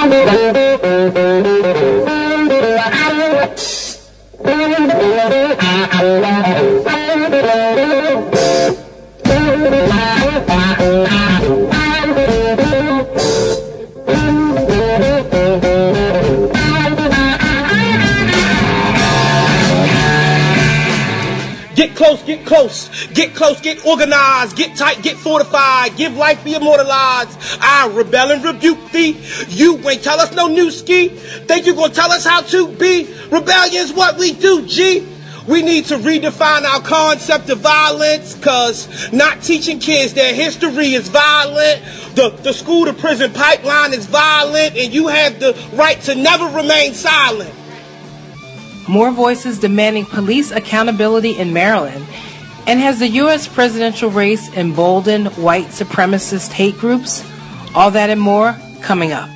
Get close, get close, get organized, get tight, get fortified, give life be immortalized. I rebel and rebuke thee. You ain't tell us no new ski. Think you gonna tell us how to be? Rebellion is what we do, G. We need to redefine our concept of violence, cause not teaching kids their history is violent. The school to prison pipeline is violent, and you have the right to never remain silent. More voices demanding police accountability in Maryland. And has the U.S. presidential race emboldened white supremacist hate groups? All that and more coming up.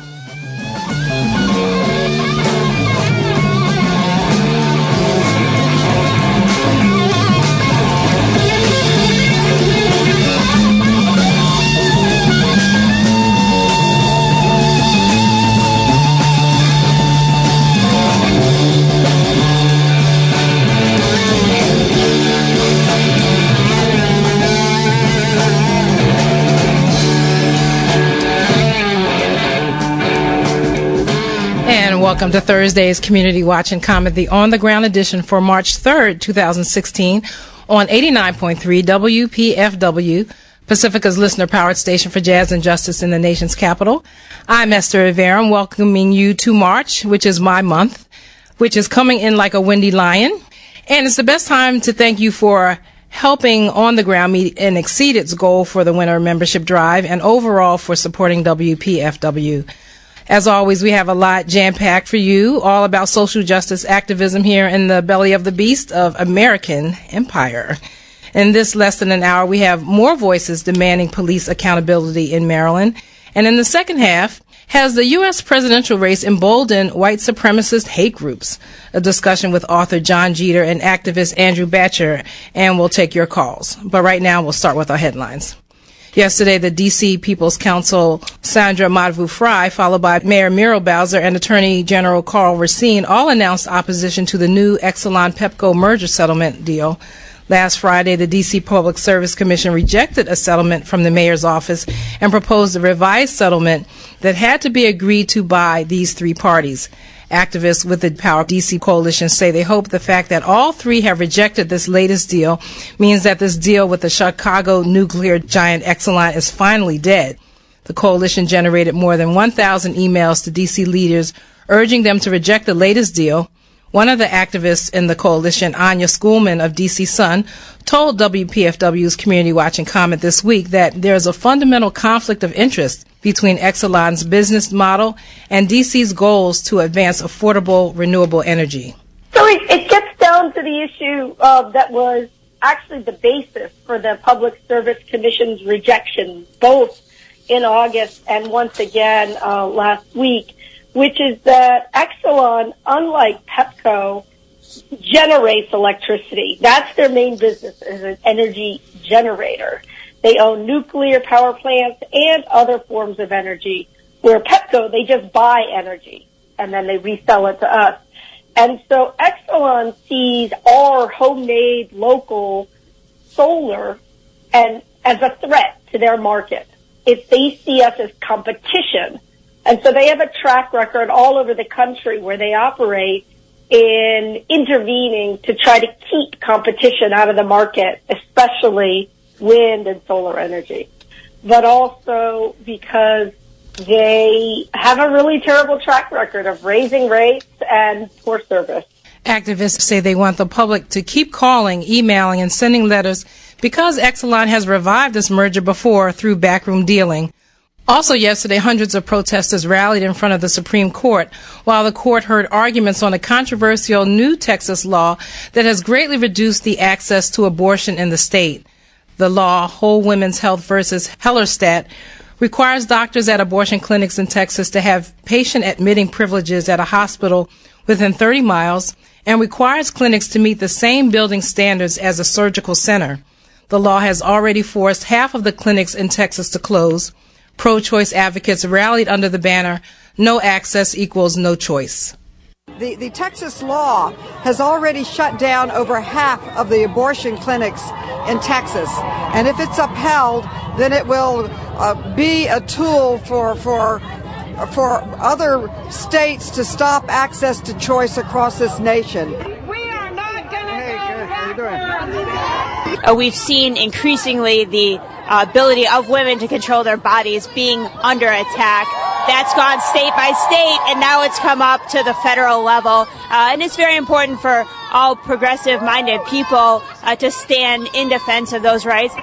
Welcome to Thursday's Community Watch and Comment, the on-the-ground edition for March 3rd, 2016, on 89.3 WPFW, Pacifica's listener-powered station for jazz and justice in the nation's capital. I'm Esther Rivera, welcoming you to March, which is my month, which is coming in like a windy lion. And it's the best time to thank you for helping On the Ground meet and exceed its goal for the winter membership drive and overall for supporting WPFW. As always, we have a lot jam-packed for you, all about social justice activism here in the belly of the beast of American empire. In this less than an hour, we have more voices demanding police accountability in Maryland. And in the second half, has the U.S. presidential race emboldened white supremacist hate groups? A discussion with author John Jeter and activist Andrew Batcher, and we'll take your calls. But right now, we'll start with our headlines. Yesterday, the D.C. People's Counsel Sandra Madhavu-Fry, followed by Mayor Muriel Bowser and Attorney General Carl Racine, all announced opposition to the new Exelon-Pepco merger settlement deal. Last Friday, the D.C. Public Service Commission rejected a settlement from the mayor's office and proposed a revised settlement that had to be agreed to by these three parties. Activists with the Power D.C. Coalition say they hope the fact that all three have rejected this latest deal means that this deal with the Chicago nuclear giant Exelon is finally dead. The coalition generated more than 1,000 emails to D.C. leaders urging them to reject the latest deal. One of the activists in the coalition, Anya Schoolman of D.C. Sun, told WPFW's Community Watch and Comment this week that there is a fundamental conflict of interest between Exelon's business model and D.C.'s goals to advance affordable, renewable energy. So it gets down to the issue that was actually the basis for the Public Service Commission's rejection, both in August and once again last week, which is that Exelon, unlike Pepco, generates electricity. That's their main business, is an energy generator. They own nuclear power plants and other forms of energy, where Pepco, they just buy energy and then they resell it to us. And so Exelon sees our homemade local solar and as a threat to their market. If they see us as competition. And so they have a track record all over the country where they operate in intervening to try to keep competition out of the market, especially wind and solar energy, but also because they have a really terrible track record of raising rates and poor service. Activists say they want the public to keep calling, emailing, and sending letters because Exelon has revived this merger before through backroom dealing. Also yesterday, hundreds of protesters rallied in front of the Supreme Court while the court heard arguments on a controversial new Texas law that has greatly reduced the access to abortion in the state. The law, Whole Women's Health versus Hellerstedt, requires doctors at abortion clinics in Texas to have patient admitting privileges at a hospital within 30 miles and requires clinics to meet the same building standards as a surgical center. The law has already forced half of the clinics in Texas to close. Pro-choice advocates rallied under the banner, no access equals no choice. The Texas law has already shut down over half of the abortion clinics in Texas. And if it's upheld, then it will be a tool for other states to stop access to choice across this nation. We are not going to go backwards. We've seen increasingly the ability of women to control their bodies being under attack. That's gone state by state, and now it's come up to the federal level. And it's very important for all progressive-minded people to stand in defense of those rights.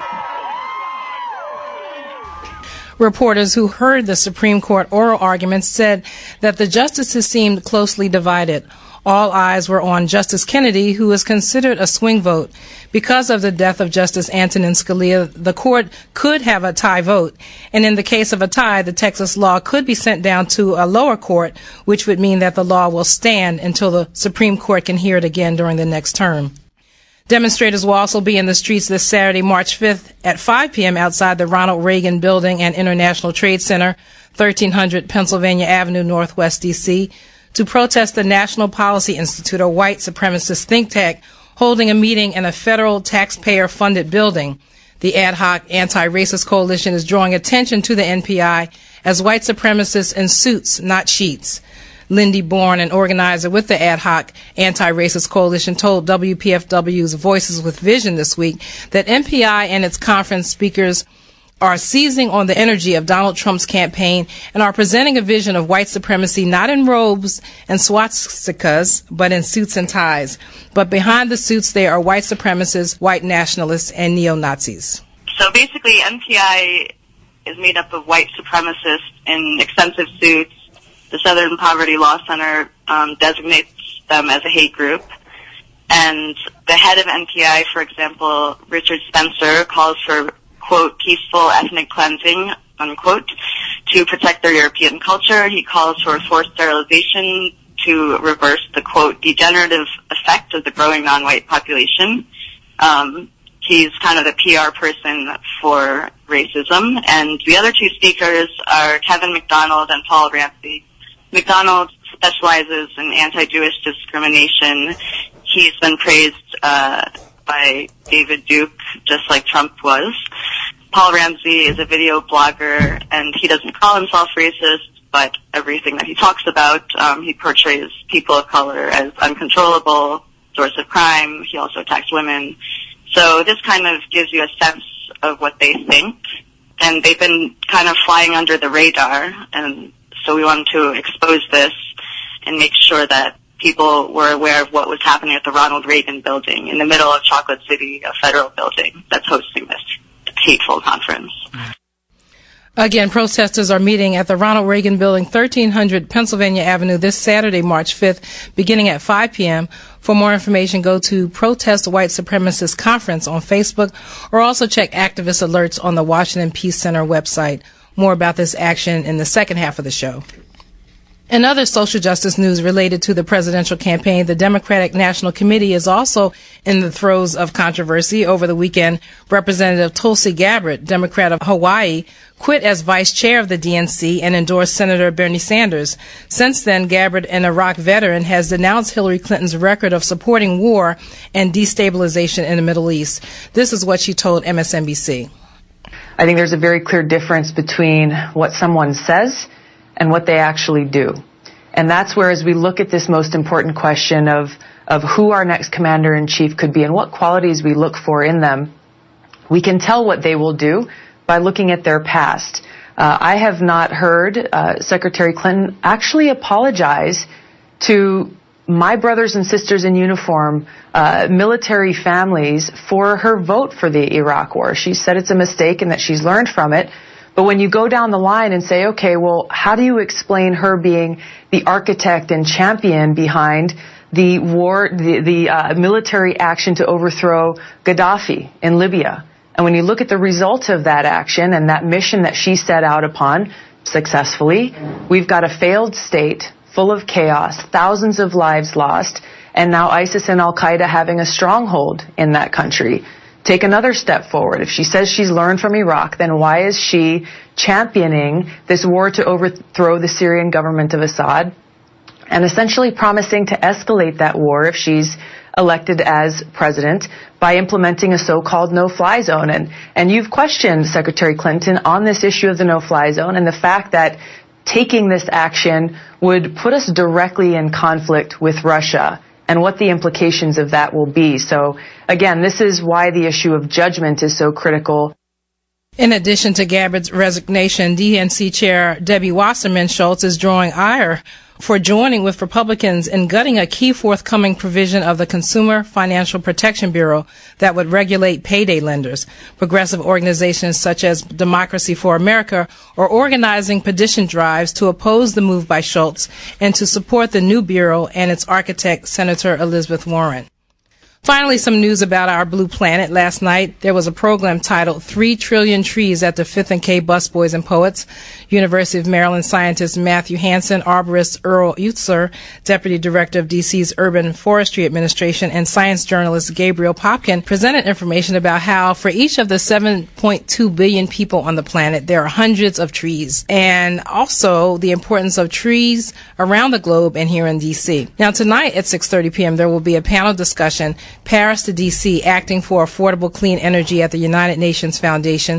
Reporters who heard the Supreme Court oral arguments said that the justices seemed closely divided. All eyes were on Justice Kennedy, who is considered a swing vote. Because of the death of Justice Antonin Scalia, the court could have a tie vote. And in the case of a tie, the Texas law could be sent down to a lower court, which would mean that the law will stand until the Supreme Court can hear it again during the next term. Demonstrators will also be in the streets this Saturday, March 5th at 5 p.m. outside the Ronald Reagan Building and International Trade Center, 1300 Pennsylvania Avenue, Northwest D.C., to protest the National Policy Institute, a white supremacist think tank, holding a meeting in a federal taxpayer-funded building. The ad hoc anti-racist coalition is drawing attention to the NPI as white supremacists in suits, not sheets. Lindy Bourne, an organizer with the ad hoc anti-racist coalition, told WPFW's Voices with Vision this week that NPI and its conference speakers are seizing on the energy of Donald Trump's campaign and are presenting a vision of white supremacy not in robes and swastikas, but in suits and ties. But behind the suits, they are white supremacists, white nationalists, and neo-Nazis. So basically, NPI is made up of white supremacists in expensive suits. The Southern Poverty Law Center designates them as a hate group. And the head of NPI, for example, Richard Spencer, calls for, quote, peaceful ethnic cleansing, unquote, to protect their European culture. He calls for forced sterilization to reverse the, quote, degenerative effect of the growing non-white population. He's kind of the PR person for racism. And the other two speakers are Kevin McDonald and Paul Ramsey. McDonald specializes in anti-Jewish discrimination. He's been praised by David Duke, just like Trump was. Paul Ramsey is a video blogger, and he doesn't call himself racist, but everything that he talks about, he portrays people of color as uncontrollable, source of crime. He also attacks women. So this kind of gives you a sense of what they think, and they've been kind of flying under the radar, and so we wanted to expose this and make sure that people were aware of what was happening at the Ronald Reagan Building in the middle of Chocolate City, a federal building that's hosting this hateful conference. Again, protesters are meeting at the Ronald Reagan Building, 1300 Pennsylvania Avenue this Saturday, March 5th, beginning at 5 p.m. For more information, go to Protest White Supremacist Conference on Facebook, or also check activist alerts on the Washington Peace Center website. More about this action in the second half of the show. In other social justice news related to the presidential campaign, the Democratic National Committee is also in the throes of controversy. Over the weekend, Representative Tulsi Gabbard, Democrat of Hawaii, quit as vice chair of the DNC and endorsed Senator Bernie Sanders. Since then, Gabbard, an Iraq veteran, has denounced Hillary Clinton's record of supporting war and destabilization in the Middle East. This is what she told MSNBC. I think there's a very clear difference between what someone says and what they actually do. And that's where, as we look at this most important question of who our next commander-in-chief could be and what qualities we look for in them, we can tell what they will do by looking at their past. I have not heard Secretary Clinton actually apologize to my brothers and sisters in uniform, military families, for her vote for the Iraq war. She said it's a mistake and that she's learned from it. But when you go down the line and say, okay, well, how do you explain her being the architect and champion behind the war, the military action to overthrow Gaddafi in Libya? And when you look at the result of that action and that mission that she set out upon successfully, we've got a failed state full of chaos, thousands of lives lost, and now ISIS and Al-Qaeda having a stronghold in that country. take another step forward. If she says she's learned from Iraq, then why is she championing this war to overthrow the Syrian government of Assad and essentially promising to escalate that war if she's elected as president by implementing a so-called no-fly zone? And you've questioned Secretary Clinton on this issue of the no-fly zone and the fact that taking this action would put us directly in conflict with Russia and what the implications of that will be. So again, this is why the issue of judgment is so critical. In addition to Gabbard's resignation, DNC Chair Debbie Wasserman Schultz is drawing ire for joining with Republicans in gutting a key forthcoming provision of the Consumer Financial Protection Bureau that would regulate payday lenders. Progressive organizations such as Democracy for America are organizing petition drives to oppose the move by Schultz and to support the new bureau and its architect, Senator Elizabeth Warren. Finally, some news about our blue planet. Last night, there was a program titled 3 Trillion Trees at the 5th and K Busboys and Poets. University of Maryland scientist Matthew Hansen, arborist Earl Eutzer, Deputy Director of DC's Urban Forestry Administration, and science journalist Gabriel Popkin presented information about how for each of the 7.2 billion people on the planet, there are hundreds of trees, and also the importance of trees around the globe and here in DC. Now, tonight at 6:30 p.m., there will be a panel discussion, Paris to D.C., Acting for Affordable Clean Energy at the United Nations Foundation,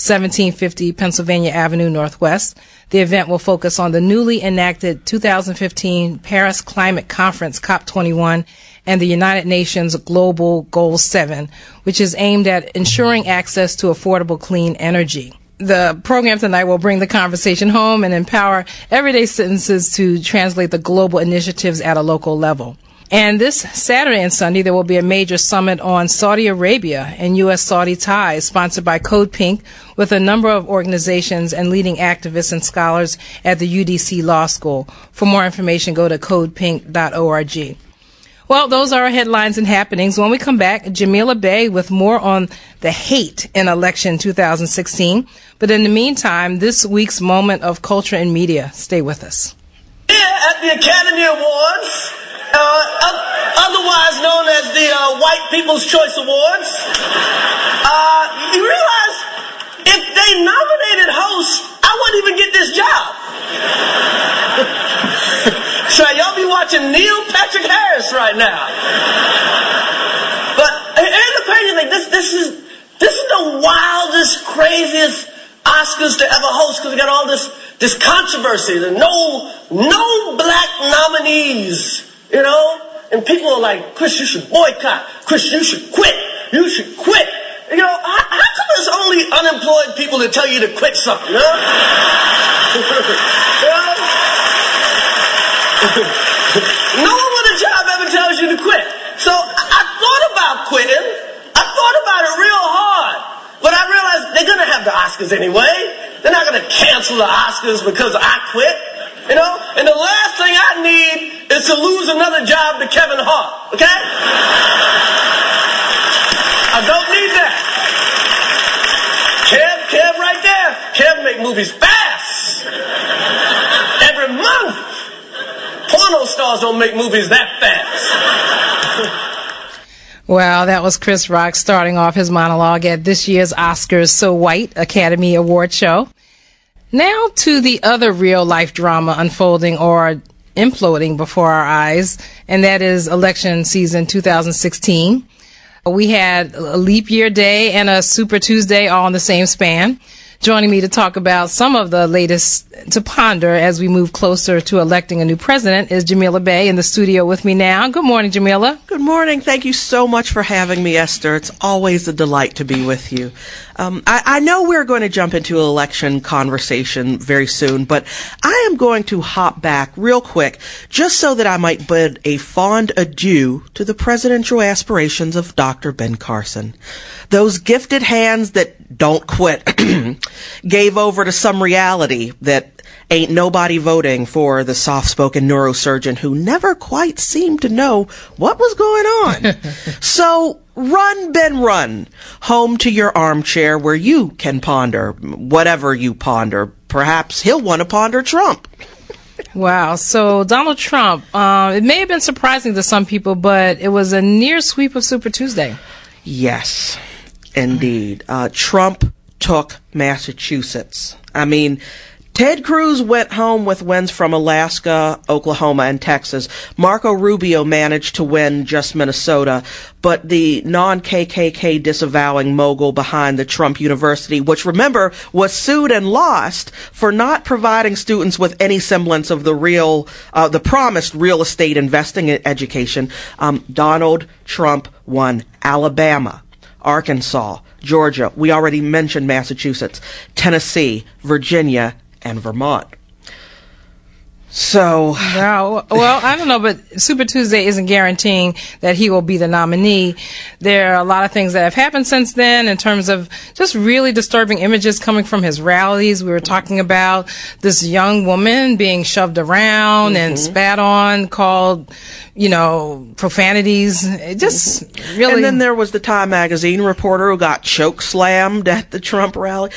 1750 Pennsylvania Avenue Northwest. The event will focus on the newly enacted 2015 Paris Climate Conference, COP21, and the United Nations Global Goal 7, which is aimed at ensuring access to affordable clean energy. The program tonight will bring the conversation home and empower everyday citizens to translate the global initiatives at a local level. And this Saturday and Sunday, there will be a major summit on Saudi Arabia and U.S.-Saudi ties, sponsored by Code Pink, with a number of organizations and leading activists and scholars at the UDC Law School. For more information, go to codepink.org. Well, those are our headlines and happenings. When we come back, Jamila Bey with more on the hate in election 2016. But in the meantime, this week's moment of culture and media. Stay with us. Here at the Academy Awards, otherwise known as the White People's Choice Awards, you realize if they nominated hosts, I wouldn't even get this job. So y'all be watching Neil Patrick Harris right now. But here's the crazy thing: this is the wildest, craziest Oscars to ever host, because we got all this controversy. There's no black nominees. You know? And people are like, Chris, you should boycott. Chris, you should quit. You should quit. You know, how come there's only unemployed people that tell you to quit something, you know? No one with a job ever tells you to quit. So I thought about quitting. I thought about it real hard. But I realized they're going to have the Oscars anyway. They're not going to cancel the Oscars because I quit. You know? And the last thing I need is to lose another job to Kevin Hart. Okay? I don't need that. Kev right there. Kev make movies fast. Every month. Porno stars don't make movies that fast. Well, that was Chris Rock starting off his monologue at this year's Oscars So White Academy Award show. Now to the other real-life drama unfolding or imploding before our eyes, and that is election season 2016. We had a leap year day and a Super Tuesday all in the same span. Joining me to talk about some of the latest to ponder as we move closer to electing a new president is Jamila Bey in the studio with me now. Good morning, Jamila. Good morning. Thank you so much for having me, Esther. It's always a delight to be with you. I know we're going to jump into an election conversation very soon, but I am going to hop back real quick just so that I might bid a fond adieu to the presidential aspirations of Dr. Ben Carson. Those gifted hands that don't quit gave over to some reality that ain't nobody voting for the soft-spoken neurosurgeon who never quite seemed to know what was going on. So run, Ben, run home to your armchair where you can ponder whatever you ponder. Perhaps he'll want to ponder Trump. Wow. So Donald Trump, it may have been surprising to some people, but it was a near sweep of Super Tuesday. Yes. indeed. Trump took Massachusetts. I mean, Ted Cruz went home with wins from Alaska, Oklahoma, and Texas. Marco Rubio managed to win just Minnesota, but the non-KKK disavowing mogul behind the Trump University, which, remember, was sued and lost for not providing students with any semblance of the promised real estate investing education, Donald Trump won Alabama, Arkansas, Georgia. We already mentioned Massachusetts, Tennessee, Virginia, and Vermont. So, wow. Well, I don't know, but Super Tuesday isn't guaranteeing that he will be the nominee. There are a lot of things that have happened since then in terms of just really disturbing images coming from his rallies. We were talking about this young woman being shoved around and spat on, called, profanities. It just really. And then there was the Time Magazine reporter who got choke slammed at the Trump rally.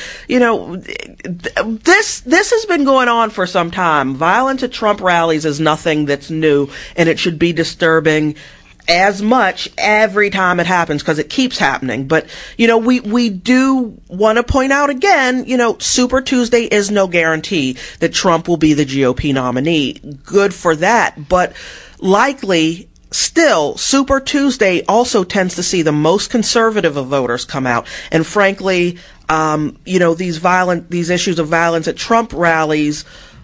This has been going on for some time. Violence at Trump rallies is nothing that's new, and it should be disturbing as much every time it happens because it keeps happening. But, we do want to point out again, Super Tuesday is no guarantee that Trump will be the GOP nominee. Good for that. But likely, still, Super Tuesday also tends to see the most conservative of voters come out. And frankly, these issues of violence at Trump rallies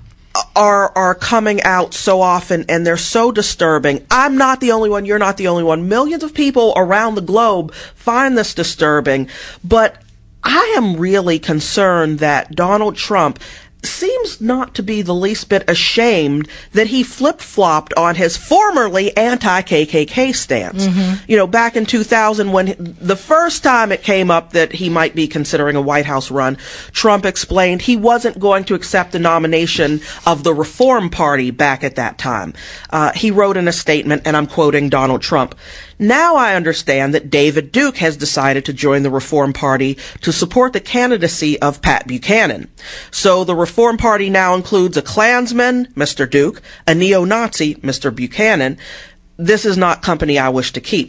are coming out so often, and they're so disturbing. I'm not the only one. You're not the only one. Millions of people around the globe find this disturbing. But I am really concerned that Donald Trump seems not to be the least bit ashamed that he flip-flopped on his formerly anti-KKK stance. Back in 2000, when the first time it came up that he might be considering a White House run, Trump explained he wasn't going to accept the nomination of the Reform Party back at that time. He wrote in a statement, and I'm quoting Donald Trump, "Now I understand that David Duke has decided to join the Reform Party to support the candidacy of Pat Buchanan. So the Reform Party now includes a Klansman, Mr. Duke, a neo-Nazi, Mr. Buchanan. This is not company I wish to keep."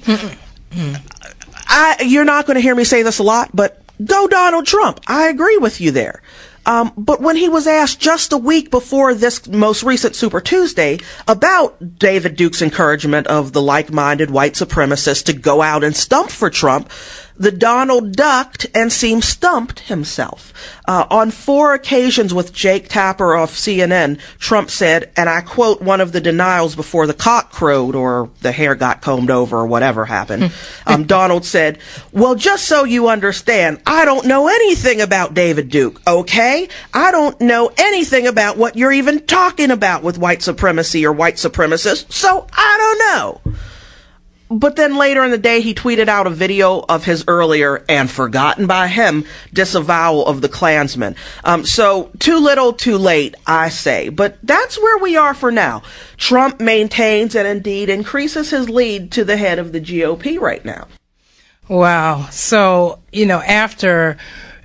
You're not going to hear me say this a lot, but go Donald Trump. I agree with you there. But when he was asked just a week before this most recent Super Tuesday about David Duke's encouragement of the like-minded white supremacists to go out and stump for Trump, the Donald ducked and seemed stumped himself. On 4 occasions with Jake Tapper of CNN, Trump said, and I quote one of the denials before the cock crowed or the hair got combed over or whatever happened. Donald said, "Well, just so you understand, I don't know anything about David Duke, okay? I don't know anything about what you're even talking about with white supremacy or white supremacists, so I don't know." But then later in the day, he tweeted out a video of his earlier, and forgotten by him, disavowal of the Klansmen. So too little, too late, I say. But that's where we are for now. Trump maintains and indeed increases his lead to the head of the GOP right now. Wow. So, after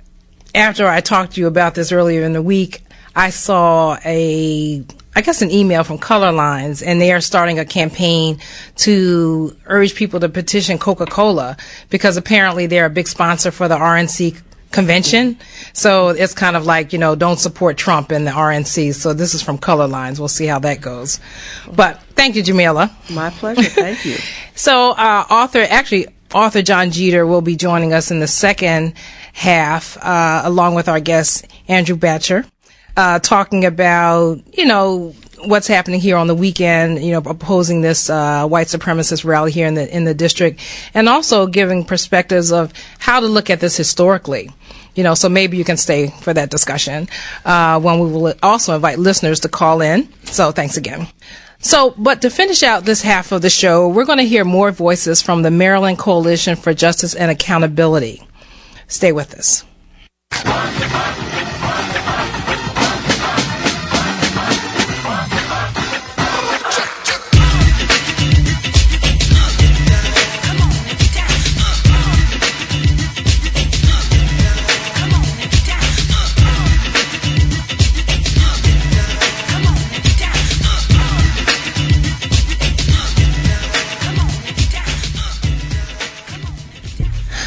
I talked to you about this earlier in the week, I saw an email from Color Lines, and they are starting a campaign to urge people to petition Coca-Cola because apparently they're a big sponsor for the RNC convention. So it's kind of like, don't support Trump and the RNC. So this is from Color Lines. We'll see how that goes. But thank you, Jamila. My pleasure. Thank you. So author John Jeter will be joining us in the second half, along with our guest, Andrew Batcher. Talking about, what's happening here on the weekend, opposing this white supremacist rally here in the district, and also giving perspectives of how to look at this historically. So maybe you can stay for that discussion when we will also invite listeners to call in. So thanks again. But to finish out this half of the show, we're going to hear more voices from the Maryland Coalition for Justice and Accountability. Stay with us.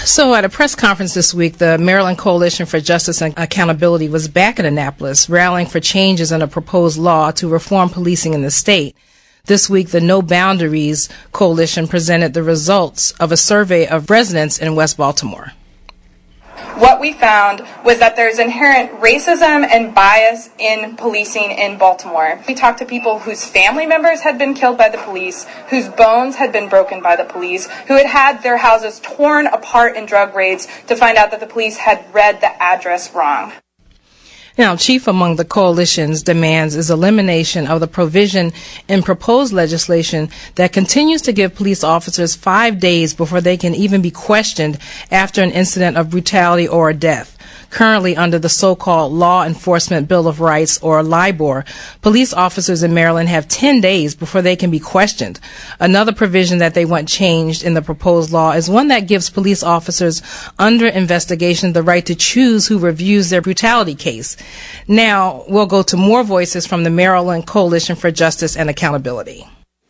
So at a press conference this week, the Maryland Coalition for Justice and Accountability was back at Annapolis, rallying for changes in a proposed law to reform policing in the state. This week, the No Boundaries Coalition presented the results of a survey of residents in West Baltimore. What we found was that there's inherent racism and bias in policing in Baltimore. We talked to people whose family members had been killed by the police, whose bones had been broken by the police, who had had their houses torn apart in drug raids to find out that the police had read the address wrong. Now, chief among the coalition's demands is elimination of the provision in proposed legislation that continues to give police officers 5 days before they can even be questioned after an incident of brutality or a death. Currently, under the so-called Law Enforcement Bill of Rights, or LIBOR, police officers in Maryland have 10 days before they can be questioned. Another provision that they want changed in the proposed law is one that gives police officers under investigation the right to choose who reviews their brutality case. Now, we'll go to more voices from the Maryland Coalition for Justice and Accountability.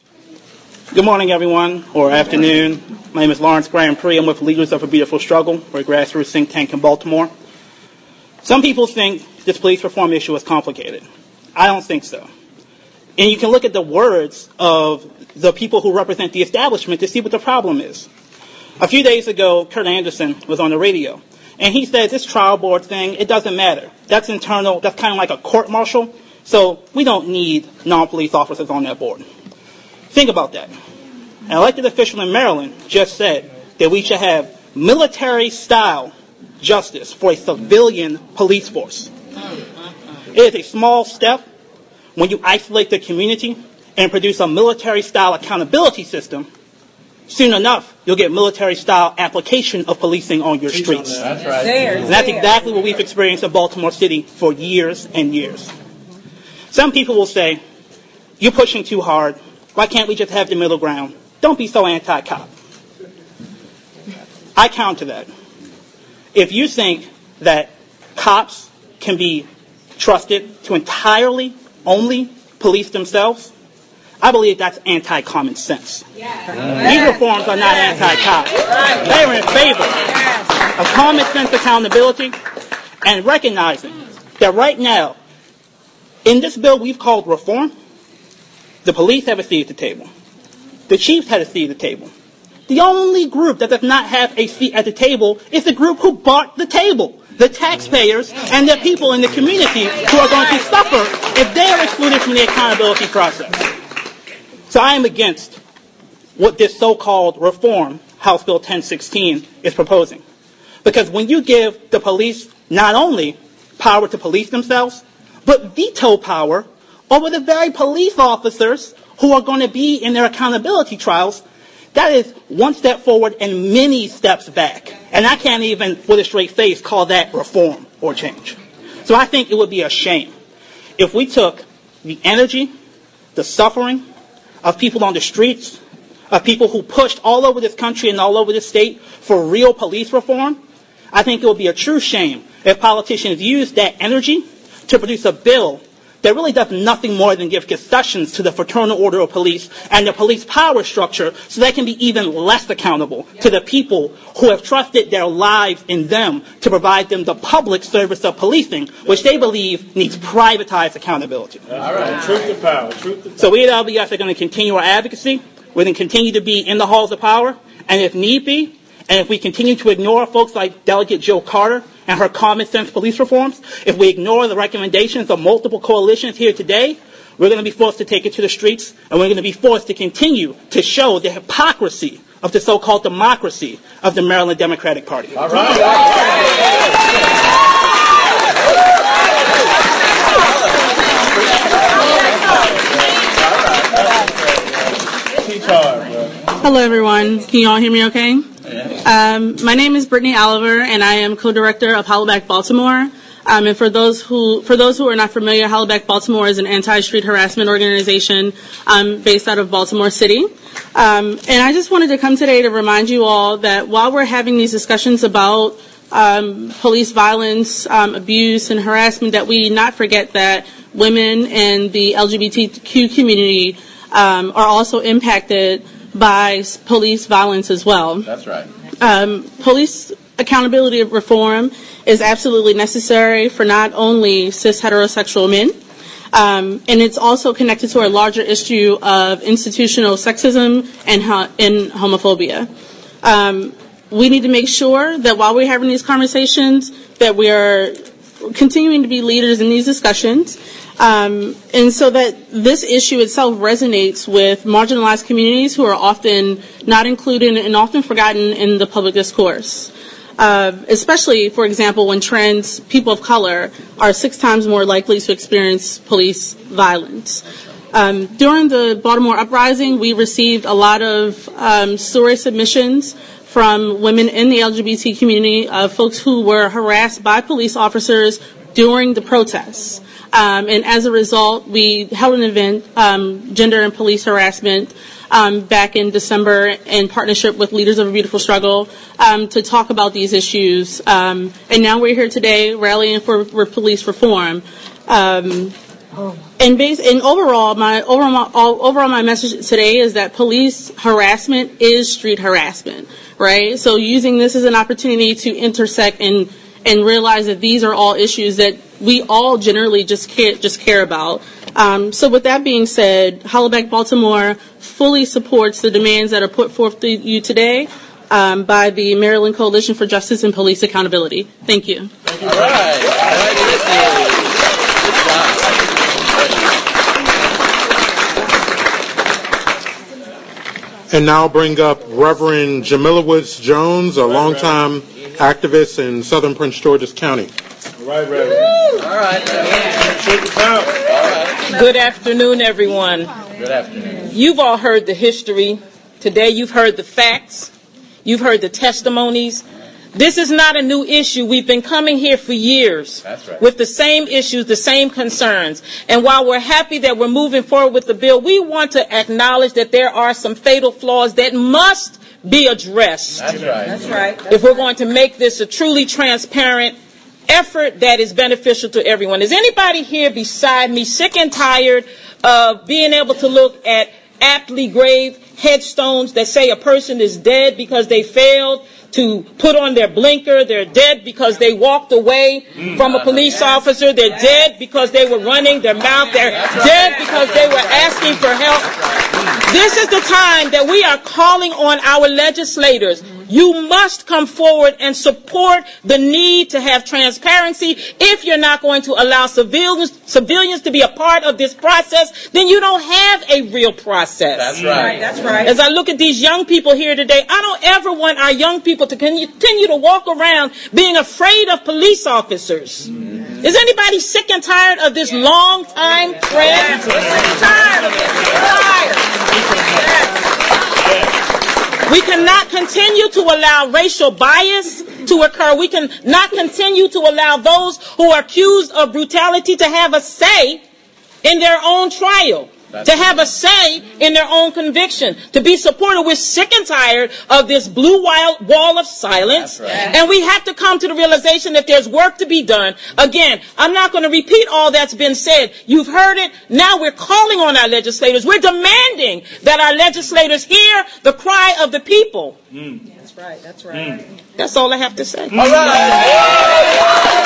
Good morning, everyone, or afternoon. My name is Lawrence Graham Pree. I'm with Leaders of a Beautiful Struggle. We're a grassroots think tank in Baltimore. Some people think this police reform issue is complicated. I don't think so. And you can look at the words of the people who represent the establishment to see what the problem is. A few days ago, Kurt Anderson was on the radio, and he said this trial board thing, it doesn't matter. That's internal. That's kind of like a court-martial, so we don't need non-police officers on that board. Think about that. An elected official in Maryland just said that we should have military-style justice for a civilian police force. It is a small step when you isolate the community and produce a military-style accountability system. Soon enough, you'll get military-style application of policing on your streets. That's right. And that's exactly what we've experienced in Baltimore City for years and years. Some people will say, you're pushing too hard. Why can't we just have the middle ground? Don't be so anti-cop. I counter that. If you think that cops can be trusted to entirely only police themselves, I believe that's anti-common sense. These reforms are not anti-cop. They are in favor of common sense accountability and recognizing that right now, in this bill we've called reform, the police have a seat at the table. The chiefs had a seat at the table. The only group that does not have a seat at the table is the group who bought the table, the taxpayers and the people in the community who are going to suffer if they are excluded from the accountability process. So I am against what this so-called reform, House Bill 1016, is proposing. Because when you give the police not only power to police themselves, but veto power over the very police officers who are going to be in their accountability trials, that is one step forward and many steps back. And I can't even, with a straight face, call that reform or change. So I think it would be a shame if we took the energy, the suffering of people on the streets, of people who pushed all over this country and all over this state for real police reform. I think it would be a true shame if politicians used that energy to produce a bill that really does nothing more than give concessions to the Fraternal Order of Police and the police power structure so they can be even less accountable to the people who have trusted their lives in them to provide them the public service of policing, which they believe needs privatized accountability. All right, truth to power. So we at LBS are going to continue our advocacy. We're going to continue to be in the halls of power, and if need be, and if we continue to ignore folks like Delegate Jill Carter and her common sense police reforms, if we ignore the recommendations of multiple coalitions here today, we're going to be forced to take it to the streets, and we're going to be forced to continue to show the hypocrisy of the so-called democracy of the Maryland Democratic Party. All right. Hello, everyone. Can you all hear me okay? My name is Brittany Oliver, and I am co-director of Hollaback Baltimore. And for those who are not familiar, Hollaback Baltimore is an anti-street harassment organization based out of Baltimore City. And I just wanted to come today to remind you all that while we're having these discussions about police violence, abuse, and harassment, that we not forget that women and the LGBTQ community are also impacted by police violence as well. That's right. Police accountability reform is absolutely necessary for not only cis heterosexual men, and it's also connected to a larger issue of institutional sexism and homophobia. We need to make sure that while we're having these conversations, that we are continuing to be leaders in these discussions, and so that this issue itself resonates with marginalized communities who are often not included and often forgotten in the public discourse. Especially, for example, when trans people of color are 6 times more likely to experience police violence. During the Baltimore uprising, we received a lot of story submissions from women in the LGBT community of folks who were harassed by police officers during the protests. And as a result, we held an event, Gender and Police Harassment, back in December in partnership with Leaders of a Beautiful Struggle to talk about these issues. And now we're here today rallying for police reform. And overall, my message today is that police harassment is street harassment, right? So using this as an opportunity to intersect and realize that these are all issues that we all generally just care about. So with that being said, Hollaback Baltimore fully supports the demands that are put forth to you today by the Maryland Coalition for Justice and Police Accountability. Thank you. Thank you. All right. And now bring up Reverend Jamila Woods Jones, a longtime activist in Southern Prince George's County. All right, Reverend. All right. Good afternoon, everyone. Good afternoon. You've all heard the history. Today you've heard the facts. You've heard the testimonies. This is not a new issue. We've been coming here for years with the same issues, the same concerns. And while we're happy that we're moving forward with the bill, we want to acknowledge that there are some fatal flaws that must be addressed. That's right. That's right. If we're going to make this a truly transparent effort that is beneficial to everyone. Is anybody here beside me sick and tired of being able to look at aptly graved headstones that say a person is dead because they failed to put on their blinker, they're dead because they walked away from a police officer, they're dead because they were running their mouth, they're dead because they were asking for help? This is the time that we are calling on our legislators. You must come forward and support the need to have transparency. If you're not going to allow civilians to be a part of this process, then you don't have a real process. That's right. That's right. As I look at these young people here today, I don't ever want our young people to continue to walk around being afraid of police officers. Is anybody sick and tired of this long time trend? Sick and tired of this. We cannot continue to allow racial bias to occur. We cannot continue to allow those who are accused of brutality to have a say in their own trial, to have a say in their own conviction, to be supported. We're sick and tired of this blue wall of silence, and we have to come to the realization that there's work to be done. Again, I'm not going to repeat all that's been said. You've heard it. Now we're calling on our legislators. We're demanding that our legislators hear the cry of the people. That's right. That's right. That's all I have to say. All right.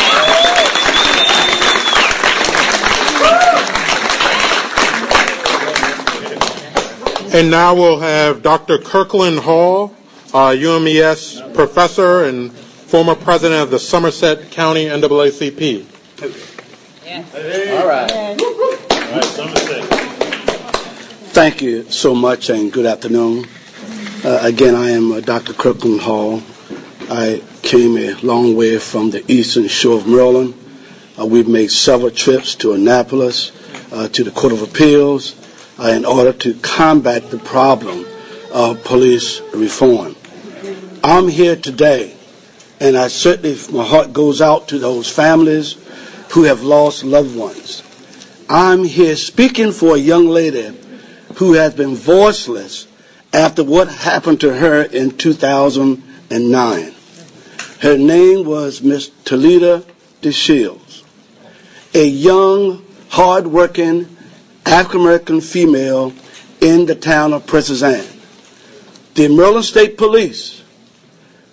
And now we'll have Dr. Kirkland Hall, UMES professor and former president of the Somerset County NAACP. All right. All right, Somerset. Thank you so much and good afternoon. Again, I am Dr. Kirkland Hall. I came a long way from the eastern shore of Maryland. We've made several trips to Annapolis, to the Court of Appeals, in order to combat the problem of police reform. I'm here today, and I certainly, my heart goes out to those families who have lost loved ones. I'm here speaking for a young lady who has been voiceless after what happened to her in 2009. Her name was Miss Talita DeShields, a young, hard-working African-American female in the town of Princess Anne. The Maryland State Police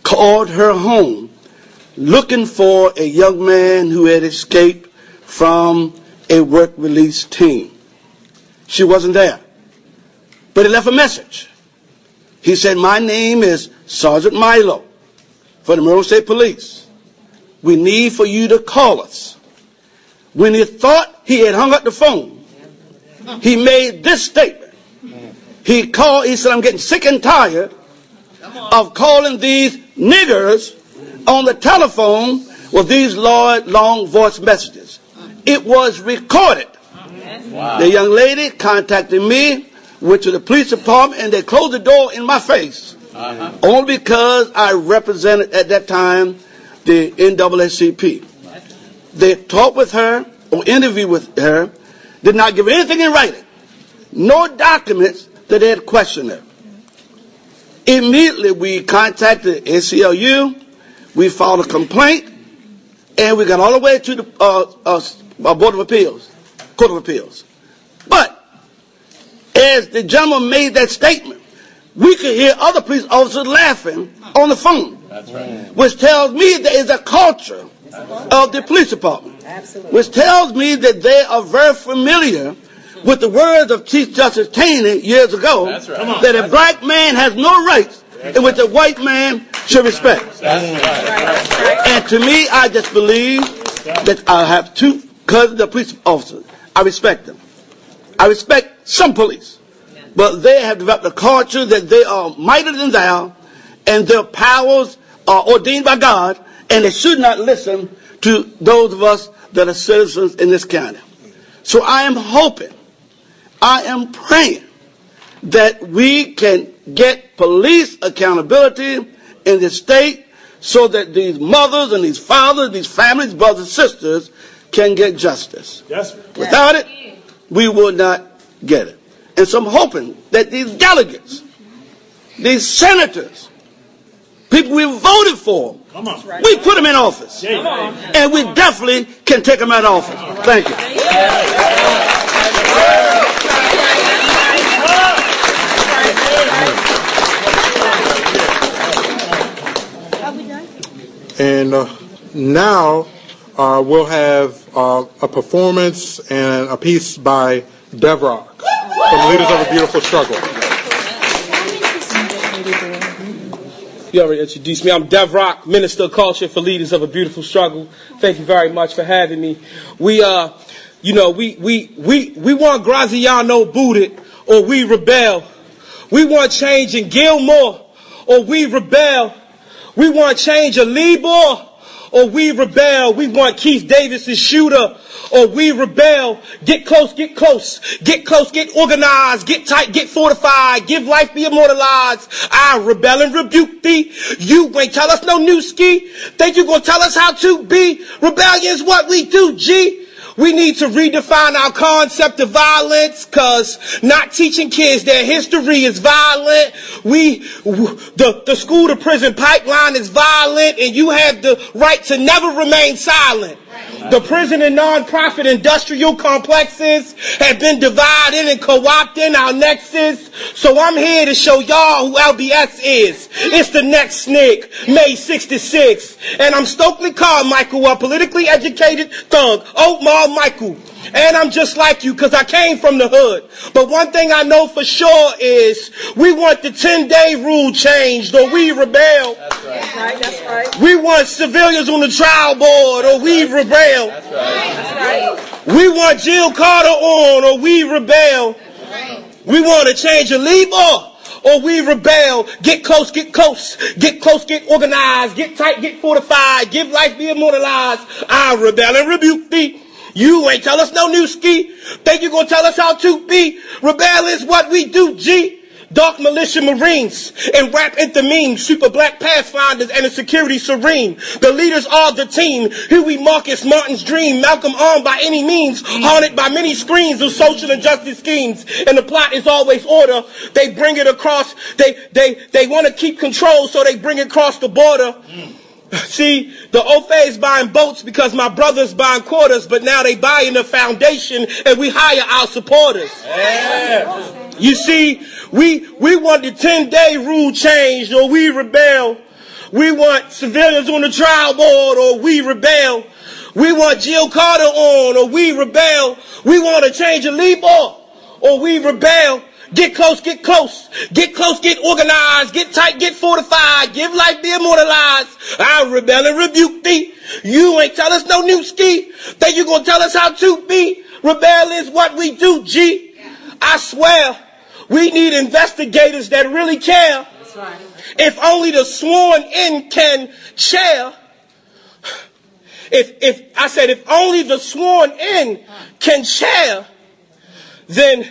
called her home looking for a young man who had escaped from a work release team. She wasn't there, but he left a message. He said, "My name is Sergeant Milo for the Maryland State Police. We need for you to call us." When he thought he had hung up the phone, he made this statement. He said, "I'm getting sick and tired of calling these niggers on the telephone with these long voice messages." It was recorded. Wow. The young lady contacted me, went to the police department, and they closed the door in my face. Only because I represented at that time the NAACP. They talked with her or interviewed with her, did not give her anything in writing, no documents that they had questioned her. Immediately we contacted ACLU, we filed a complaint, and we got all the way to the Board of Appeals, Court of Appeals. But as the gentleman made that statement, we could hear other police officers laughing on the phone. That's right. Which tells me there is a culture of the police department. Absolutely. Which tells me that they are very familiar with the words of Chief Justice Taney years ago, right. That a black man has no rights in which a white man should respect. Right. And to me, I just believe that I have two cousins of police officers. I respect them. I respect some police. But they have developed a culture that they are mightier than thou, and their powers are ordained by God, and they should not listen to those of us that are citizens in this county. So I am hoping, I am praying that we can get police accountability in the state so that these mothers and these fathers, these families, brothers and sisters can get justice. Yes. Without it, we will not get it. And so I'm hoping that these delegates, these senators, people we voted for, we put them in office. And we definitely can take them out of office. Thank you. And now we'll have a performance and a piece by Dev Rock from Leaders of a Beautiful Struggle. You already introduced me. I'm Dev Rock, Minister of Culture for Leaders of a Beautiful Struggle. Thank you very much for having me. We want Graziano booted or we rebel. We want change in Gilmore or we rebel. We want change in Libor or we rebel. We want Keith Davis's shooter or we rebel. Get close, get close. Get close, get organized. Get tight, get fortified. Give life, be immortalized. I rebel and rebuke thee. You ain't tell us no new ski. Think you gonna tell us how to be? Rebellion is what we do, G. We need to redefine our concept of violence, cause not teaching kids their history is violent. The school to prison pipeline is violent, and you have the right to never remain silent. The prison and non-profit industrial complexes have been divided and co-opting our nexus. So I'm here to show y'all who LBS is. It's the next SNCC, May 66. And I'm Stokely Carmichael, a politically educated thug, Omar Michael. And I'm just like you because I came from the hood. But one thing I know for sure is we want the 10-day rule changed or we rebel. That's right. That's right. We want civilians on the trial board or we rebel. That's right. That's right. We want Jill Carter on or we rebel. We want to change a Libor or we rebel. Get close, get close. Get close, get organized. Get tight, get fortified. Give life, be immortalized. I rebel and rebuke thee. You ain't tell us no new ski. Think you gonna tell us how to be? Rebel is what we do, G. Dark militia marines and rap memes, super black pathfinders and a security serene. The leaders are the team. Huey Marcus Martin's dream. Malcolm armed by any means, haunted by many screens of social injustice schemes. And the plot is always order. They bring it across. They want to keep control, so they bring it across the border. See, the OFA's buying boats because my brother's buying quarters, but now they buying the foundation and we hire our supporters. Yeah. You see, we want the 10-day rule changed or we rebel. We want civilians on the trial board, or we rebel. We want Jill Carter on, or we rebel. We want to change a leap, or we rebel. Get close, get close. Get close, get organized. Get tight, get fortified. Give life, be immortalized. I'll rebel and rebuke thee. You ain't tell us no new ski. Think you gonna tell us how to be? Rebel is what we do, G. I swear, we need investigators that really care. That's right. If only the sworn in can chair. If only the sworn in can chair, then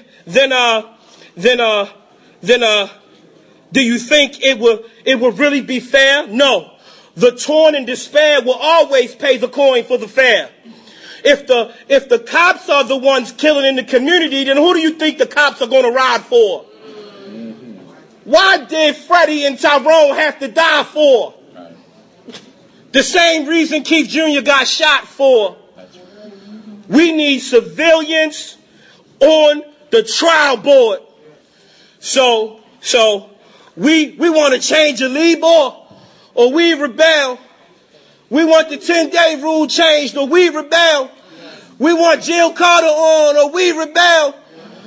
do you think it will really be fair? No. The torn in despair will always pay the coin for the fare. If the cops are the ones killing in the community, then who do you think the cops are going to ride for? Why did Freddie and Tyrone have to die for? The same reason Keith Jr. got shot for. We need civilians on the trial board. So we want to change the lead, or we rebel. We want the 10-day rule changed, or we rebel. We want Jill Carter on, or we rebel.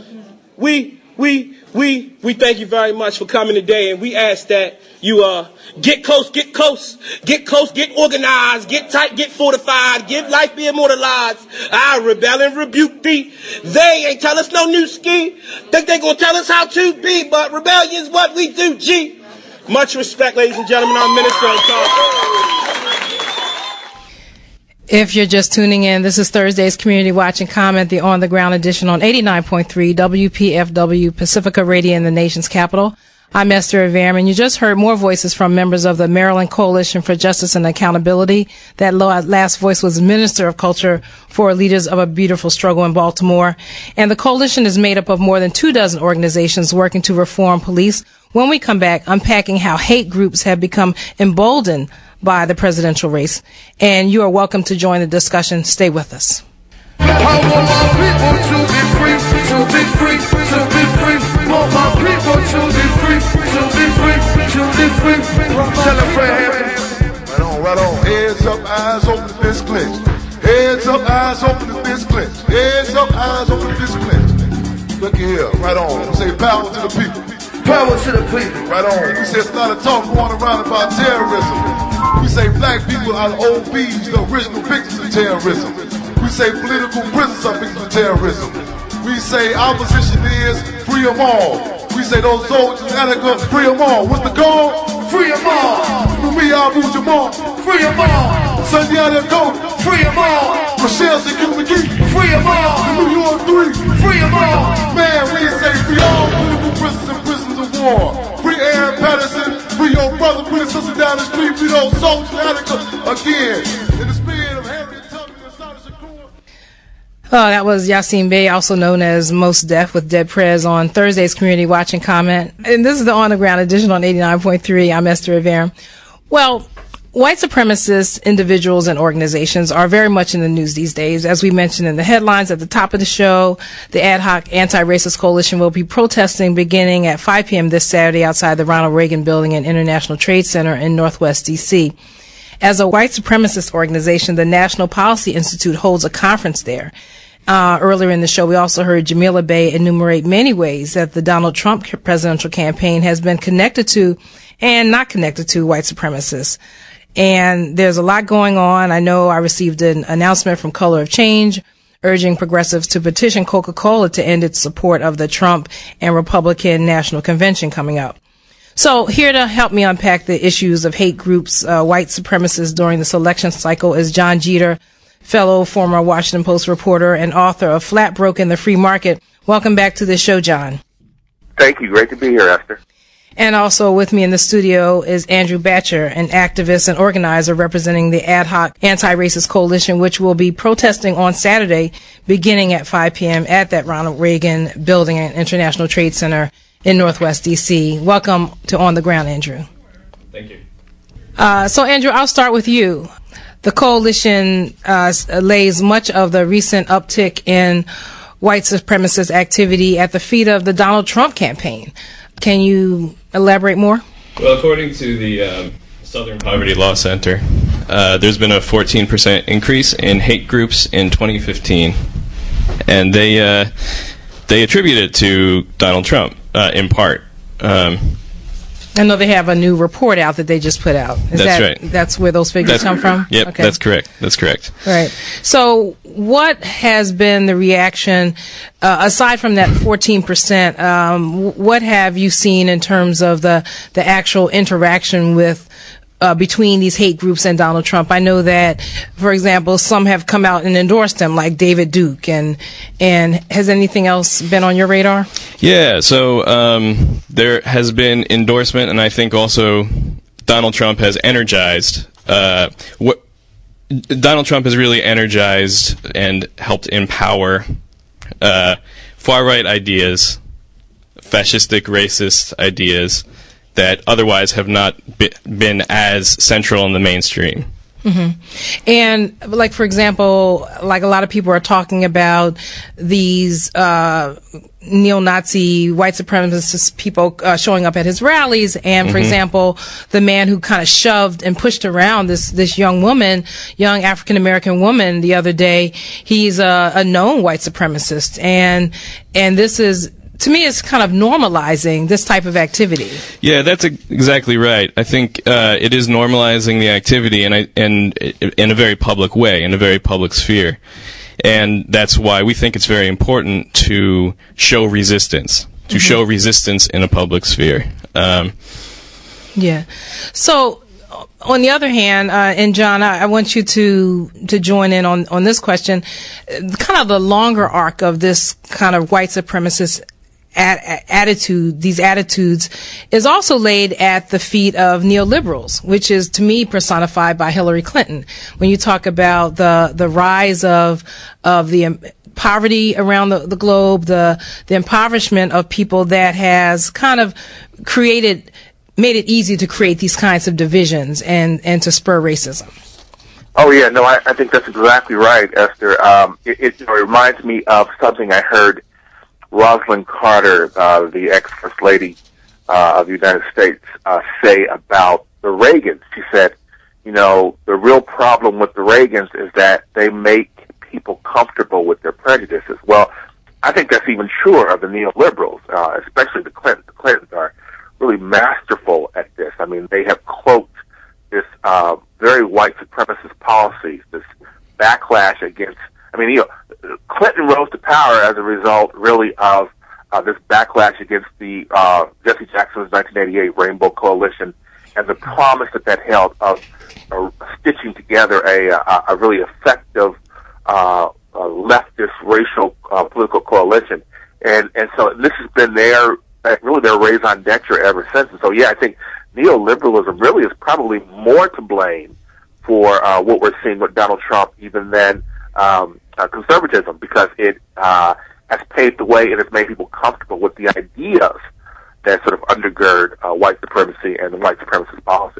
We thank you very much for coming today, and we ask that you get close, get organized, get tight, get fortified, give life, be immortalized. I rebel and rebuke thee. They ain't tell us no new ski. Think they gonna tell us how to be, but rebellion's what we do, G. Much respect, ladies and gentlemen. I'm Minister of Culture. If you're just tuning in, this is Thursday's Community Watch and Comment, the On the Ground edition on 89.3 WPFW Pacifica Radio in the nation's capital. I'm Esther Averm, and you just heard more voices from members of the Maryland Coalition for Justice and Accountability. That last voice was Minister of Culture for Leaders of a Beautiful Struggle in Baltimore. And the coalition is made up of more than 24 organizations working to reform police. When we come back, unpacking how hate groups have become emboldened by the presidential race. And you are welcome to join the discussion. Stay with us. I want my people to be free, to be free, to be free. Want my people to be free, to be free, to be free. Celebrate. Right on. Heads up, eyes open, fist clenched. Heads up, eyes open, fist clenched. Heads up, eyes open, fist clenched. Look here, right on. Say power to the people. Power to the people. Right on. We say it's not a talk going around about terrorism. We say black people are the OBs, the original victims of terrorism. We say political prisoners are victims of terrorism. We say our position is free them all. We say those soldiers in Attica, free them all. What's the goal? Free them all. Rumi Abu-Jamal, free them all. Sundiata Goat, free them all. Rochelle Sekou-McGee, free them all. New York 3, free them all. Man, we say free all political prisoners and prisoners of war. Free Aaron Patterson, free your brother, free the sister down the street, free those soldiers in Attica again. In the spirit of Harriet Tubman and Sada Shakur. Oh, that was Yasin Bey, also known as Mos Def with Dead Prez on Thursday's Community Watch and Comment. And this is the On the Ground edition on 89.3. I'm Esther Averm. Well, white supremacist individuals and organizations are very much in the news these days. As we mentioned in the headlines at the top of the show, the Ad Hoc Anti-Racist Coalition will be protesting beginning at 5 p.m. this Saturday outside the Ronald Reagan Building and International Trade Center in Northwest D.C. As a white supremacist organization, the National Policy Institute holds a conference there. Earlier in the show, we also heard Jamila Bey enumerate many ways that the Donald Trump presidential campaign has been connected to and not connected to white supremacists. And there's a lot going on. I know I received an announcement from Color of Change urging progressives to petition Coca-Cola to end its support of the Trump and Republican National Convention coming up. So here to help me unpack the issues of hate groups, white supremacists during this election cycle is John Jeter, fellow former Washington Post reporter and author of Flat Broke in the Free Market. Welcome back to the show, John. Thank you. Great to be here, Esther. And also with me in the studio is Andrew Batcher, an activist and organizer representing the Ad Hoc Anti-Racist Coalition, which will be protesting on Saturday beginning at 5 p.m. at that Ronald Reagan Building and International Trade Center in Northwest D.C. Welcome to On the Ground, Andrew. Thank you. So, Andrew, I'll start with you. The coalition lays much of the recent uptick in white supremacist activity at the feet of the Donald Trump campaign. Can you elaborate more? Well, according to the Southern Poverty Law Center. There's been a 14% increase in hate groups in 2015, and they attribute it to Donald Trump in part. I know they have a new report out that they just put out. That's right. That's where those figures come from? Yep, okay. That's correct. That's correct. Right. So what has been the reaction, aside from that 14%, what have you seen in terms of the actual interaction with between these hate groups and Donald Trump? I know that, for example, some have come out and endorsed him, like David Duke. And has anything else been on your radar? Yeah, so there has been endorsement, and I think also Donald Trump has energized. Donald Trump has really energized and helped empower far-right ideas, fascistic, racist ideas, that otherwise have not been as central in the mainstream. Mm-hmm. And, like, for example, like a lot of people are talking about these neo-Nazi white supremacist people showing up at his rallies. And, for example, the man who kind of shoved and pushed around this young woman, young African-American woman the other day, he's a known white supremacist. And this is, to me, it's kind of normalizing this type of activity. Yeah, that's exactly right. I think it is normalizing the activity, and in a very public way, in a very public sphere, and that's why we think it's very important to show resistance, show resistance in a public sphere. Yeah. So, on the other hand, and John, I want you to join in on this question. Kind of the longer arc of this kind of white supremacist these attitudes is also laid at the feet of neoliberals, which is, to me, personified by Hillary Clinton. When you talk about the rise of the poverty around the globe, the impoverishment of people that has kind of made it easy to create these kinds of divisions and to spur racism. Oh, yeah, no, I think that's exactly right, Esther. It reminds me of something I heard Rosalind Carter, the ex-First Lady of the United States, say about the Reagans. She said, the real problem with the Reagans is that they make people comfortable with their prejudices. Well, I think that's even truer of the neoliberals, especially the Clintons. The Clintons are really masterful at this. I mean, they have cloaked this very white supremacist policies, this backlash against, Clinton rose to power as a result, really, of this backlash against the Jesse Jackson's 1988 Rainbow Coalition and the promise that held of stitching together a really effective leftist racial political coalition. And so this has been their raison d'etre ever since. And so, yeah, I think neoliberalism really is probably more to blame for what we're seeing with Donald Trump even than conservatism, because it has paved the way and has made people comfortable with the ideas that sort of undergird white supremacy and the white supremacist policies.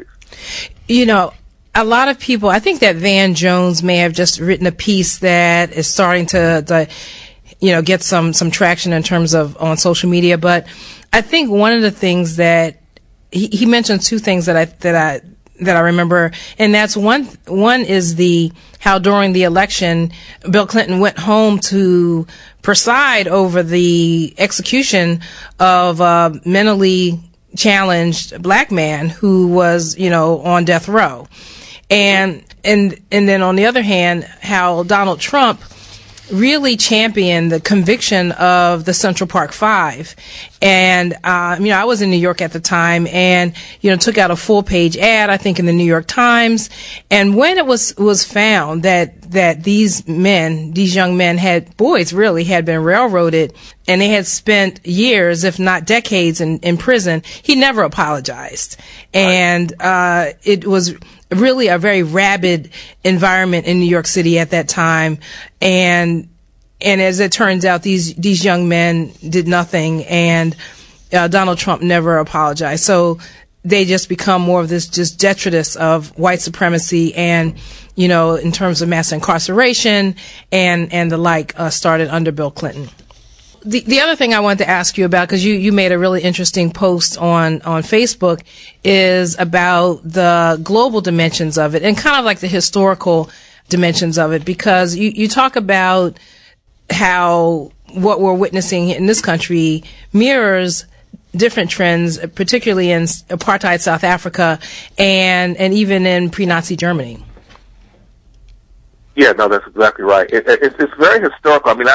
A lot of people, I think that Van Jones may have just written a piece that is starting to get some traction in terms of on social media. But I think one of the things that he mentioned, two things that I remember, and that's one is how during the election, Bill Clinton went home to preside over the execution of a mentally challenged black man who was, on death row. And then on the other hand, how Donald Trump really championed the conviction of the Central Park Five. And, I was in New York at the time and, took out a full page ad, I think, in the New York Times. And when it was found that these young men boys had been railroaded and they had spent years, if not decades in prison, he never apologized. And, it was really a very rabid environment in New York City at that time. And as it turns out, these young men did nothing, and Donald Trump never apologized. So they just become more of this just detritus of white supremacy and, in terms of mass incarceration and the like, started under Bill Clinton. the other thing I wanted to ask you about, because you made a really interesting post on Facebook, is about the global dimensions of it and kind of like the historical dimensions of it, because you talk about how what we're witnessing in this country mirrors different trends, particularly in apartheid South Africa and even in pre-Nazi Germany. Yeah, no, that's exactly right. It's very historical. I mean,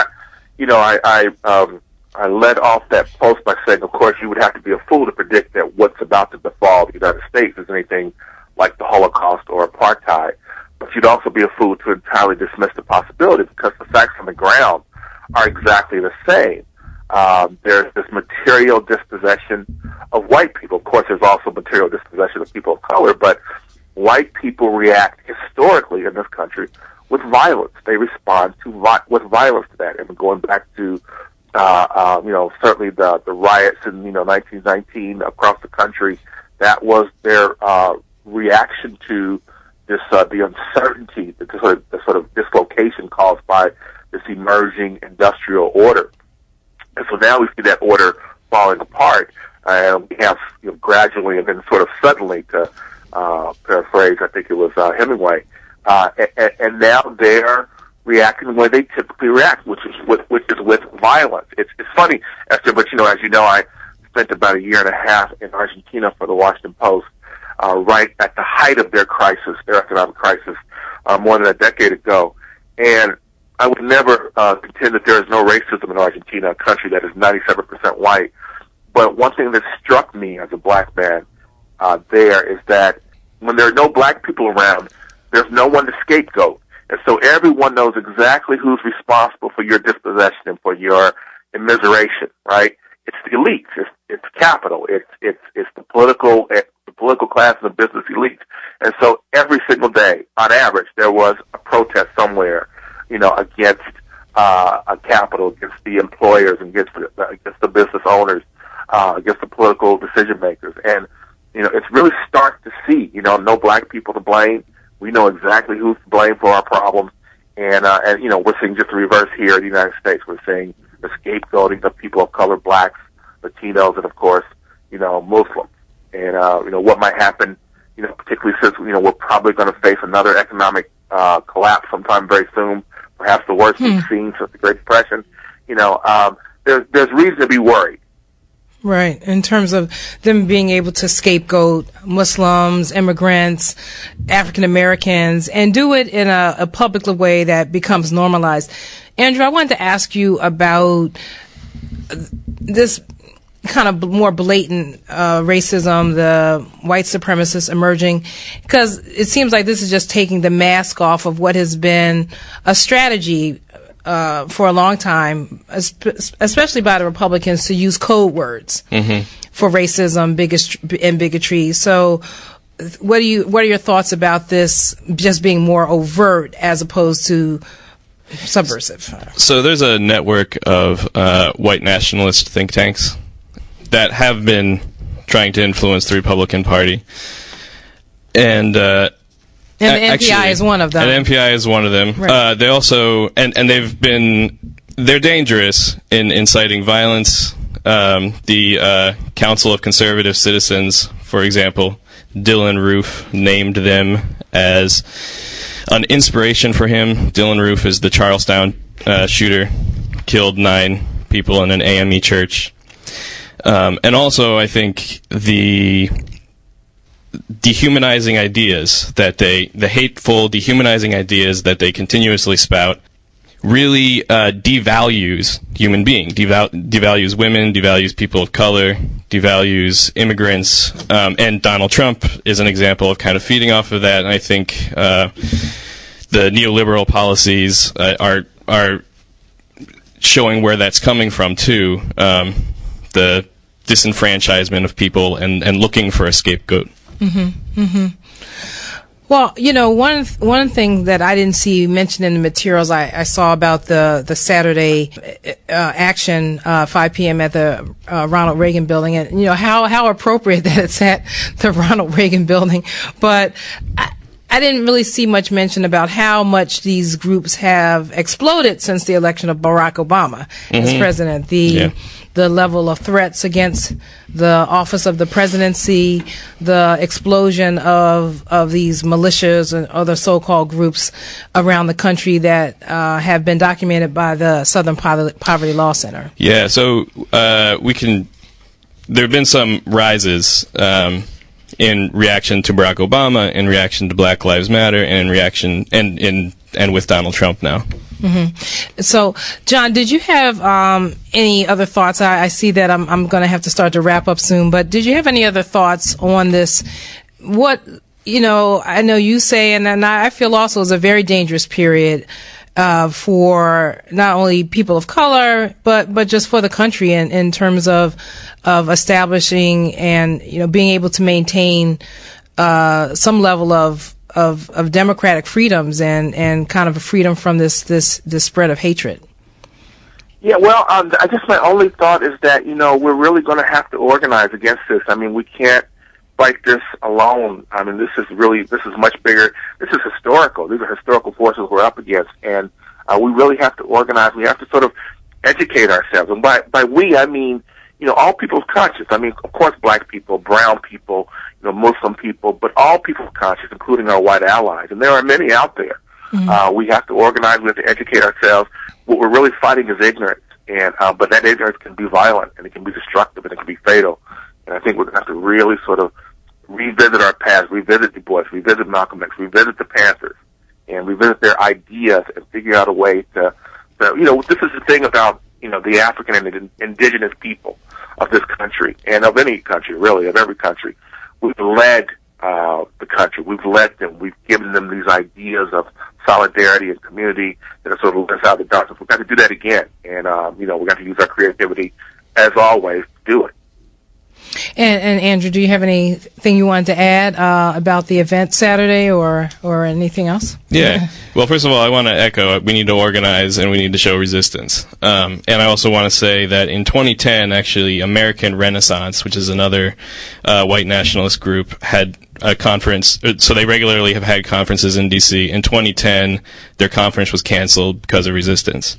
I led off that post by saying, of course, you would have to be a fool to predict that what's about to befall the United States is anything like the Holocaust or apartheid. But you'd also be a fool to entirely dismiss the possibility, because the facts on the ground are exactly the same. There's this material dispossession of white people. Of course, there's also material dispossession of people of color, but white people react historically in this country with violence. They respond with violence to that. And going back to, certainly the riots in, 1919 across the country, that was their, reaction to this, the uncertainty, the sort of dislocation caused by this emerging industrial order. And so now we see that order falling apart, and we have, gradually and then sort of suddenly, to, paraphrase, I think it was, Hemingway, and now they're reacting the way they typically react, which is with violence. It's funny, Esther, but as you know, I spent about 1.5 years in Argentina for the Washington Post, right at the height of their crisis, their economic crisis, more than a decade ago. And I would never contend that there is no racism in Argentina, a country that is 97% white. But one thing that struck me as a black man there is that when there are no black people around, there's no one to scapegoat. And so everyone knows exactly who's responsible for your dispossession and for your immiseration, right? It's the elites. It's capital. It's the political class and the business elites. And so every single day, on average, there was a protest somewhere, against a capital, against the employers, against the business owners, against the political decision makers. And it's really stark to see. No black people to blame. We know exactly who's to blame for our problems, and we're seeing just the reverse here in the United States. We're seeing the scapegoating of people of color, blacks, Latinos, and of course, Muslims. And what might happen, particularly since we're probably going to face another economic collapse sometime very soon, perhaps the worst we've seen since the Great Depression. There's reason to be worried. Right, in terms of them being able to scapegoat Muslims, immigrants, African Americans, and do it in a public way that becomes normalized. Andrew, I wanted to ask you about this kind of more blatant racism, the white supremacists emerging, because it seems like this is just taking the mask off of what has been a strategy for a long time, especially by the Republicans, to use code words for racism, bigotry. So, what are your thoughts about this just being more overt as opposed to subversive? So, there's a network of white nationalist think tanks that have been trying to influence the Republican Party, and the NPI is one of them. And NPI is one of them. Right. They also, and they're dangerous in inciting violence. The Council of Conservative Citizens, for example, Dylan Roof named them as an inspiration for him. Dylan Roof is the Charlestown shooter, killed 9 people in an AME church. And also, I think the dehumanizing ideas that the hateful, dehumanizing ideas that they continuously spout really devalues human beings, devalues women, devalues people of color, devalues immigrants, and Donald Trump is an example of kind of feeding off of that. And I think the neoliberal policies are showing where that's coming from too. The disenfranchisement of people and looking for a scapegoat. Well, one thing that I didn't see mentioned in the materials I saw about the Saturday action, 5 p.m. at the Ronald Reagan Building, and how appropriate that it's at the Ronald Reagan Building. But I didn't really see much mention about how much these groups have exploded since the election of Barack Obama as president. The level of threats against the office of the presidency, the explosion of these militias and other so-called groups around the country that have been documented by the Southern Poverty Law Center. Yeah, so there have been some rises in reaction to Barack Obama, in reaction to Black Lives Matter, and in reaction and with Donald Trump now. So, John, did you have any other thoughts? I see that I'm going to have to start to wrap up soon, but did you have any other thoughts on this? What, I know you say, and I feel also is a very dangerous period for not only people of color, but just for the country in terms of establishing and, being able to maintain some level of democratic freedoms and kind of a freedom from this spread of hatred. Yeah, well, I guess my only thought is that, we're really going to have to organize against this. I mean, we can't fight this alone. I mean, this is much bigger. This is historical. These are historical forces we're up against, and we really have to organize. We have to sort of educate ourselves. And by we, I mean, all people of conscience. I mean, of course, black people, brown people, Muslim people, but all people of conscience, including our white allies. And there are many out there. We have to organize. We have to educate ourselves. What we're really fighting is ignorance, and but that ignorance can be violent, and it can be destructive, and it can be fatal. And I think we're going to have to really sort of revisit our past, revisit Du Bois, revisit Malcolm X, revisit the Panthers, and revisit their ideas and figure out a way to this is the thing about, the African and indigenous people of this country, and of any country, really, of every country. We've led the country. We've led them. We've given them these ideas of solidarity and community that have sort of led us out of the darkness. We've got to do that again. And, we've got to use our creativity, as always, to do it. And Andrew, do you have anything you wanted to add about the event Saturday or anything else? Yeah. Well, first of all, I want to echo we need to organize and we need to show resistance. And I also want to say that in 2010, actually, American Renaissance, which is another white nationalist group, had a conference. So they regularly have had conferences in D.C. In 2010, their conference was canceled because of resistance.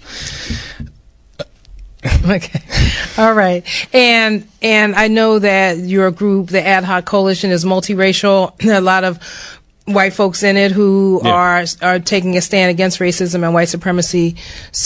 Okay. All right. And I know that your group, the Ad Hoc Coalition, is multiracial. There are a lot of white folks in it who are taking a stand against racism and white supremacy.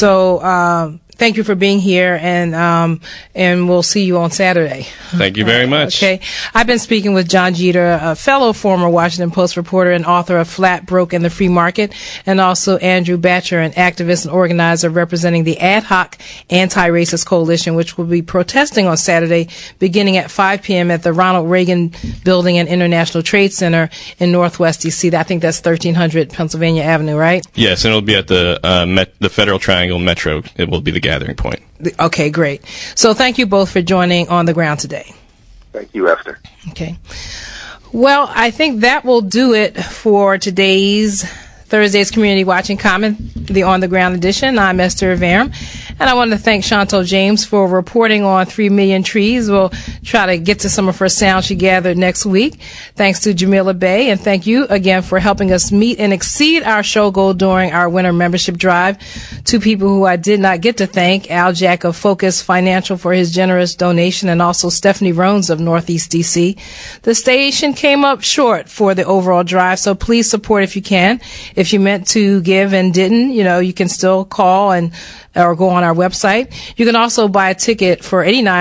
So, thank you for being here, and we'll see you on Saturday. Thank you very much. Okay. I've been speaking with John Jeter, a fellow former Washington Post reporter and author of Flat, Broke, and the Free Market, and also Andrew Batcher, an activist and organizer representing the Ad Hoc Anti-Racist Coalition, which will be protesting on Saturday beginning at 5 p.m. at the Ronald Reagan Building and International Trade Center in Northwest D.C. I think that's 1300 Pennsylvania Avenue, right? Yes, and it'll be at the Federal Triangle Metro. It will be the gathering point. Okay, great. So thank you both for joining On the Ground today. Thank you, Esther. Okay. Well, I think that will do it for Thursday's Community Watch and Comment, the On the Ground edition. I'm Esther Verum, and I want to thank Chantal James for reporting on 3 Million Trees. We'll try to get to some of her sound she gathered next week. Thanks to Jamila Bay, and thank you again for helping us meet and exceed our show goal during our winter membership drive. 2 people who I did not get to thank, Al Jack of Focus Financial for his generous donation, and also Stephanie Rones of Northeast D.C. The station came up short for the overall drive, so please support if you can. If you meant to give and didn't, you can still call or go on our website. You can also buy a ticket for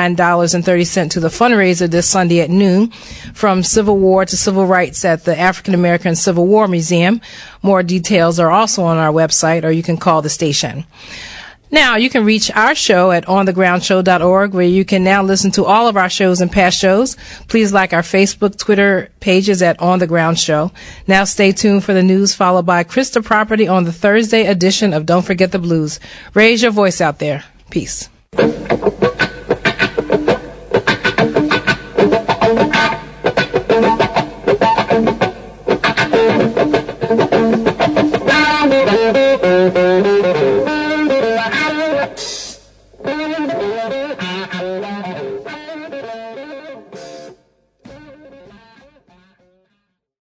$89.30 to the fundraiser this Sunday at noon, From Civil War to Civil Rights at the African American Civil War Museum. More details are also on our website, or you can call the station. Now, you can reach our show at onthegroundshow.org, where you can now listen to all of our shows and past shows. Please like our Facebook, Twitter pages at On The Ground Show. Now stay tuned for the news, followed by Krista Property on the Thursday edition of Don't Forget the Blues. Raise your voice out there. Peace.